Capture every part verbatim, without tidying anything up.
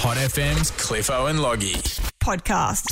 Hot F M's Cliffo and Loggy podcast.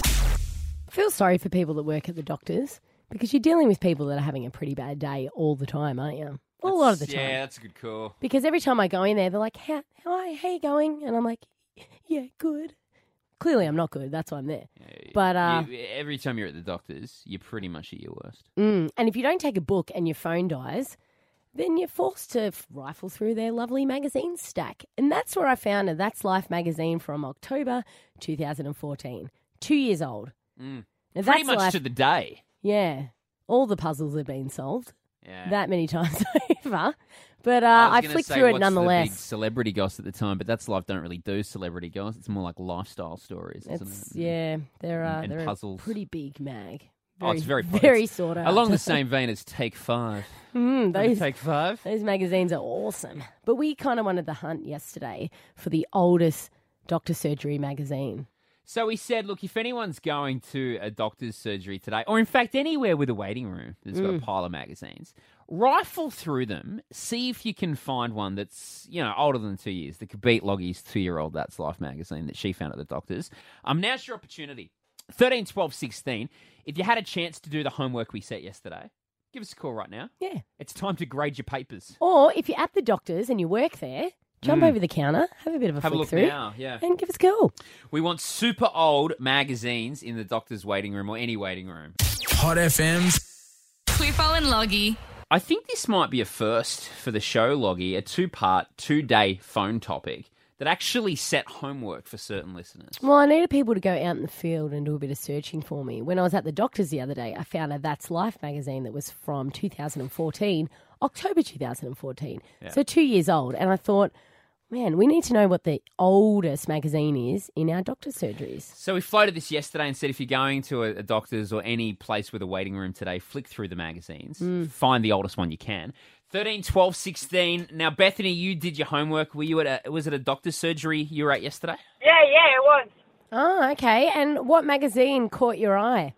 I feel sorry for people that work at the doctors because you're dealing with people that are having a pretty bad day all the time, aren't you? Well, a lot of the time. Yeah, that's a good call. Because every time I go in there, they're like, how, how, how you going? And I'm like, yeah, good. Clearly I'm not good. That's why I'm there. Yeah, But uh, you, every time you're at the doctor's, you're pretty much at your worst. mm, and if you don't take a book and your phone dies, then you're forced to rifle through their lovely magazine stack. And that's where I found a That's Life magazine from October two thousand fourteen. Two years old. Mm. Now, Pretty That's much Life, to the day. yeah. All the puzzles have been solved Yeah. that many times over. But uh, I, was I gonna flicked say, through it what's nonetheless. The big celebrity gossip at the time, but That's Life don't really do celebrity gossip. It's more like lifestyle stories, isn't It's, it? yeah, they're, uh, And they're puzzles. a pretty big mag. Oh, it's very very it's sought out. Along the same vein as Take Five. Mm, Remember those Take Five? those magazines are awesome. But we kind of wanted the hunt yesterday for the oldest doctor surgery magazine. So we said, look, if anyone's going to a doctor's surgery today, or in fact anywhere with a waiting room that's got a pile of magazines, rifle through them, see if you can find one that's, you know, older than two years that could beat Loggie's two-year-old That's Life magazine that she found at the doctor's. Um, now's your opportunity. thirteen, twelve, sixteen. If you had a chance to do the homework we set yesterday, give us a call right now. Yeah. It's time to grade your papers. Or if you're at the doctor's and you work there, jump over the counter, have a bit of a Have a flick look through, now, yeah. and give us a call. We want super old magazines in the doctor's waiting room or any waiting room. Hot F M's Cliffo and Loggy. I think this might be a first for the show, Loggy, a two-part, two-day phone topic that actually set homework for certain listeners. Well, I needed people to go out in the field and do a bit of searching for me. When I was at the doctor's the other day, I found a That's Life magazine that was from two thousand fourteen, October two thousand fourteen. Yeah. So two years old. And I thought, man, we need to know what the oldest magazine is in our doctor's surgeries. So we floated this yesterday and said if you're going to a, a doctor's or any place with a waiting room today, flick through the magazines, find the oldest one you can. thirteen, twelve, sixteen. Now, Bethany, you did your homework. Were you at a, was it a doctor's surgery you were at yesterday? Yeah, yeah, it was. Oh, okay. And what magazine caught your eye?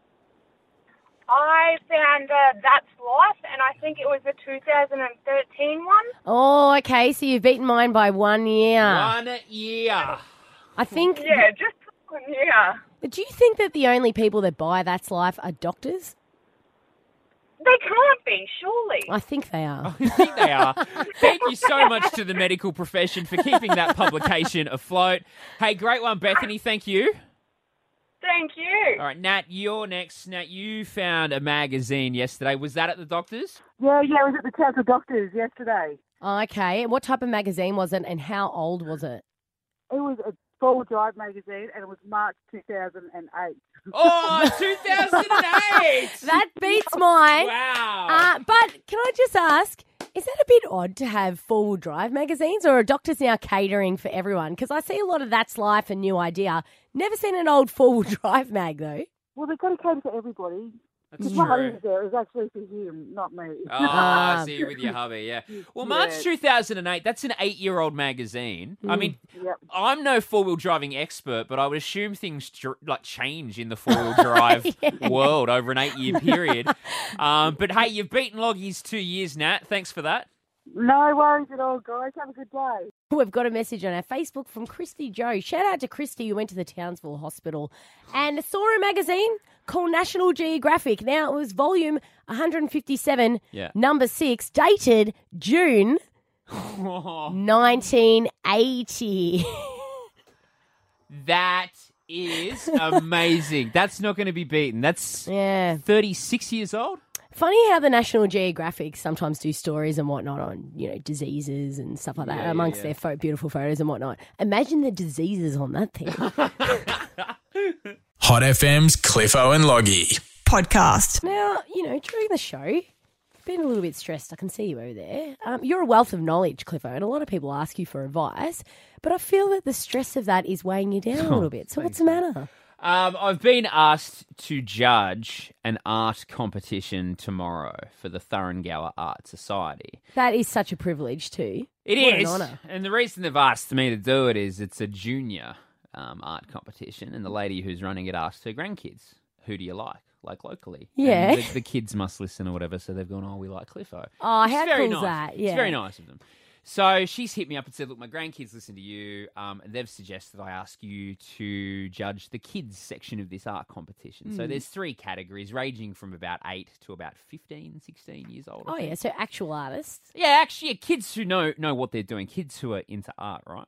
I found uh, That's Life, and I think it was the two thousand thirteen one. Oh, okay. So you've beaten mine by one year. One year. I think. Yeah, just one year. But do you think that the only people that buy That's Life are doctors? They can't be, surely. I think they are. I think they are. Thank you so much to the medical profession for keeping that publication afloat. Hey, great one, Bethany. Thank you. Thank you. All right, Nat, you're next. Nat, you found a magazine yesterday. Was that at the doctor's? Yeah, yeah, I was at the Council Doctors yesterday. Oh, okay. And what type of magazine was it and how old was it? It was a four-wheel drive magazine, and it was March two thousand eight. Oh, two thousand eight! That beats mine. Wow. Uh, but can I just ask, is that a bit odd to have four-wheel drive magazines, or are doctors now catering for everyone? Because I see a lot of That's Life and New Idea. Never seen an old four-wheel drive mag, though. Well, they've got to cater for everybody. That's Because my true. husband's there is actually for him, not me. Oh, I see you with your hubby, yeah. Well, March Yeah. two thousand eight, that's an eight-year-old magazine. I mean, Yep. I'm no four-wheel driving expert, but I would assume things dr- like change in the four-wheel drive world over an eight-year period. Um, but hey, you've beaten Loggie's two years, Nat. Thanks for that. No worries at all, guys. Have a good day. We've got a message on our Facebook from Christy Joe. Shout out to Christy who went to the Townsville Hospital and saw a magazine called National Geographic. Now, it was volume one fifty-seven, Yeah. number six, dated June nineteen eighty. That is amazing. That's not going to be beaten. That's Yeah. thirty-six years old? Funny how the National Geographic sometimes do stories and whatnot on, you know, diseases and stuff like that Yeah, yeah, amongst yeah. their pho- beautiful photos and whatnot. Imagine the diseases on that thing. Hot F M's Cliffo and Loggy Podcast. Now, you know, during the show, you've been a little bit stressed. I can see you over there. Um, you're a wealth of knowledge, Cliffo, and a lot of people ask you for advice, but I feel that the stress of that is weighing you down a little bit. So what's the matter? Um, I've been asked to judge an art competition tomorrow for the Thuringower Art Society. That is such a privilege too. It What an is, honour. and the reason they've asked me to do it is it's a junior um, art competition, and the lady who's running it asked her grandkids, who do you like, like locally? Yeah. And the, the kids must listen or whatever, so they've gone, oh, we like Cliffo. Oh, Which is how very cool is nice. that? Yeah. It's very nice of them. So she's hit me up and said, look, my grandkids listen to you, um, and they've suggested I ask you to judge the kids section of this art competition. So there's three categories ranging from about eight to about fifteen, sixteen years old. I Oh, think. yeah, so actual artists. Yeah, actually, yeah, kids who know know what they're doing, kids who are into art, right?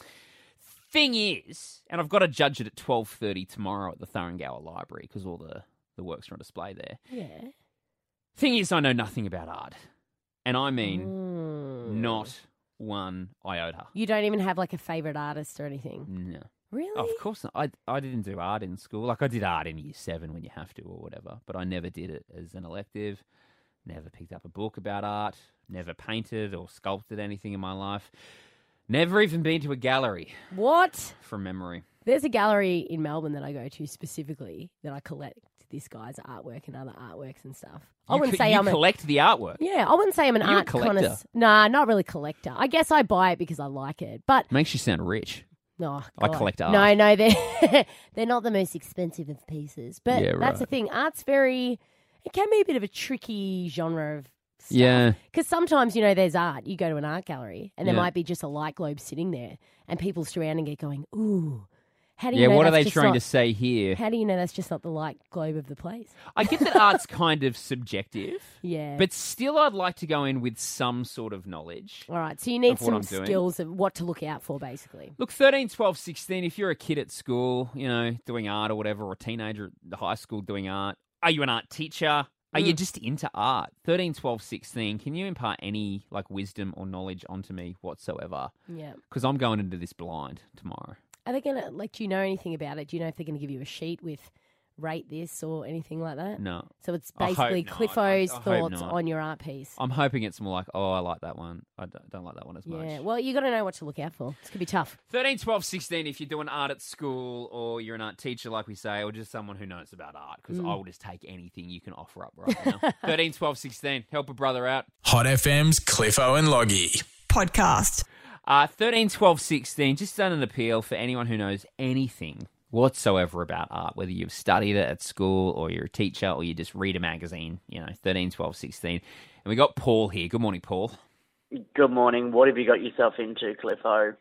Thing is, and I've got to judge it at twelve thirty tomorrow at the Thuringower Library because all the, the works are on display there. Yeah. Thing is, I know nothing about art. And I mean, Mm. not one iota. You don't even have like a favourite artist or anything? No. Really? Oh, of course not. I, I didn't do art in school. Like, I did art in year seven when you have to or whatever, but I never did it as an elective, never picked up a book about art, never painted or sculpted anything in my life, never even been to a gallery What? from memory. There's a gallery in Melbourne that I go to specifically that I collect this guy's artwork and other artworks and stuff. I You wouldn't co- say you I'm a... collect the artwork. Yeah, I wouldn't say I'm an Are you a art collector? connoisseur. Nah, not really collector. I guess I buy it because I like it, but... Makes you sound rich. Oh, I God. collect art. No, no, they're, they're not the most expensive of pieces. But Yeah, that's the right. thing. Art's very... It can be a bit of a tricky genre of stuff. Yeah. Because sometimes, you know, there's art. You go to an art gallery and there Yeah. might be just a light globe sitting there and people surrounding it going, ooh, how do you Yeah, know what are that's they just trying not- to say here? How do you know that's just not the light globe of the place? I get that art's kind of subjective, Yeah. but still I'd like to go in with some sort of knowledge. All right, so you need of what some I'm doing. skills of what to look out for, basically. Look, thirteen, twelve, sixteen, if you're a kid at school, you know, doing art or whatever, or a teenager at high school doing art, are you an art teacher? Are you just into art? thirteen, twelve, sixteen, can you impart any, like, wisdom or knowledge onto me whatsoever? Yeah. Because I'm going into this blind tomorrow. Are they going to, like, do you know anything about it? Do you know if they're going to give you a sheet with rate this or anything like that? No. So it's I hope basically not. Cliffo's I- I hope thoughts not. on your art piece. I'm hoping it's more like, oh, I like that one. I don't, don't like that one as much. Yeah, well, you got to know what to look out for. It's going to be tough. thirteen, twelve, sixteen, if you're doing art at school or you're an art teacher, like we say, or just someone who knows about art, because I will just take anything you can offer up right now. thirteen, twelve, sixteen, help a brother out. Hot F M's Cliffo and Loggy. Podcast. Uh, thirteen, twelve, sixteen, just done an appeal for anyone who knows anything whatsoever about art, whether you've studied it at school or you're a teacher or you just read a magazine, you know, thirteen, twelve, sixteen. And we got Paul here. Good morning, Paul. Good morning. What have you got yourself into, Cliffo?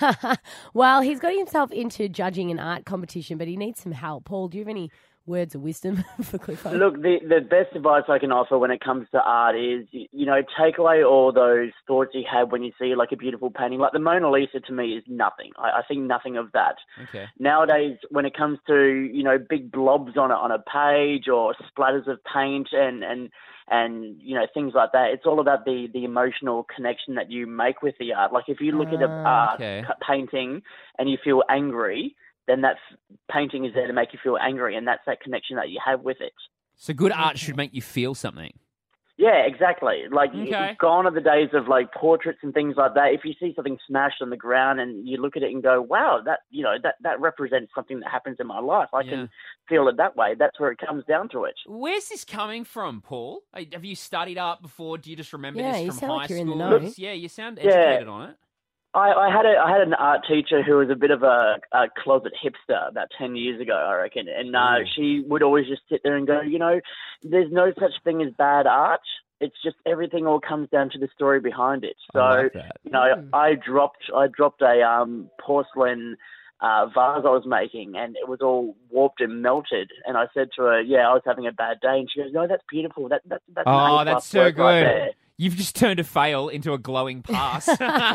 Well, he's got himself into judging an art competition, but he needs some help. Paul, do you have any words of wisdom for Cliffo? Look, the, the best advice I can offer when it comes to art is, you, you know, take away all those thoughts you have when you see like a beautiful painting. Like the Mona Lisa to me is nothing. I, I think nothing of that. Okay. Nowadays, when it comes to, you know, big blobs on a, on a page or splatters of paint and, and, and, you know, things like that, it's all about the, the emotional connection that you make with the art. Like if you look at a Ah, art okay. painting and you feel angry, then that painting is there to make you feel angry, and that's that connection that you have with it. So good art should make you feel something. Yeah, exactly. Like, Okay. gone are the days of, like, portraits and things like that. If you see something smashed on the ground and you look at it and go, wow, that, you know, that, that represents something that happens in my life, I Yeah. can feel it that way. That's where it comes down to it. Where's this coming from, Paul? Uh, Have you studied art before? Do you just remember Yeah, this you from sound high like you're in the school? know. Yeah, you sound Yeah. educated on it. I, I had a I had an art teacher who was a bit of a, a closet hipster about ten years ago, I reckon, and uh, Ooh. she would always just sit there and go, you know, there's no such thing as bad art. It's just everything all comes down to the story behind it. So, I like that. you know, I dropped I dropped a um, porcelain uh, vase I was making, and it was all warped and melted. And I said to her, "Yeah, I was having a bad day," and she goes, "No, that's beautiful. That, that that's an Oh, A that's plus so work right good. there." You've just turned a fail into a glowing pass.